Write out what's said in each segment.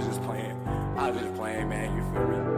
was just playing. I was just playing, man. You feel me?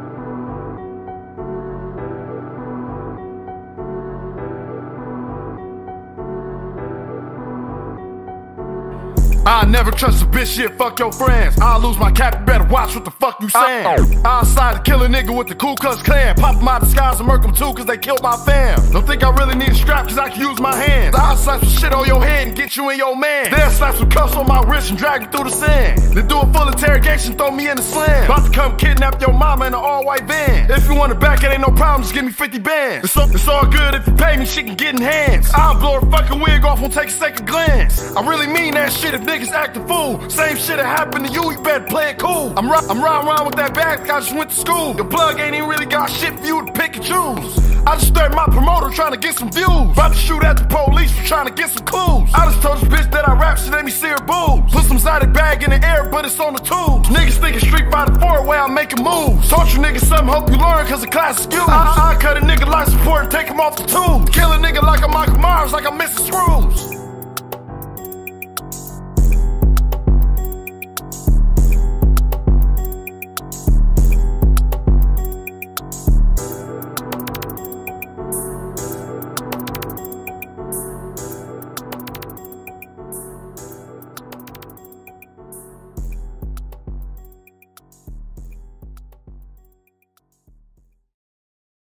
I never trust a bitch, shit, fuck your friends. I'll lose my cap, you better watch what the fuck you saying. I'll slide to kill a nigga with the Ku Klux Klan. Pop him out the skies and murk him too, cause they killed my fam. Don't think I really need a strap, cause I can use my hands. I'll slap some shit on your head and get you and your man. Then slap some cuffs on my wrist and drag me through the sand. Then do a full interrogation, throw me in the slam. About to come kidnap your mama in an all-white van. If you want it back, it ain't no problem, just give me 50 bands. It's all good if you pay me, shit can get enhanced. I'll blow a fucking wig off, won't take a second glance. I really mean that shit if niggas act a fool. Same shit that happened to you better play it cool. I'm riding around with that bag, I just went to school. The plug ain't even really got shit for you to pick and choose. I just started my promoter trying to get some views. About to shoot at the police for trying to get some clues. I just told this bitch that I rap, she let me see her boobs. Put some Zydex bag in the air, but it's on the tubes. Niggas thinking Street Fighter 4 way I'm making moves. Taught you niggas something, hope you learn, cause the class is skewed. I cut a nigga life support and take him off the tubes. Kill a nigga like I'm Michael Myers, like I'm Mr. Screws.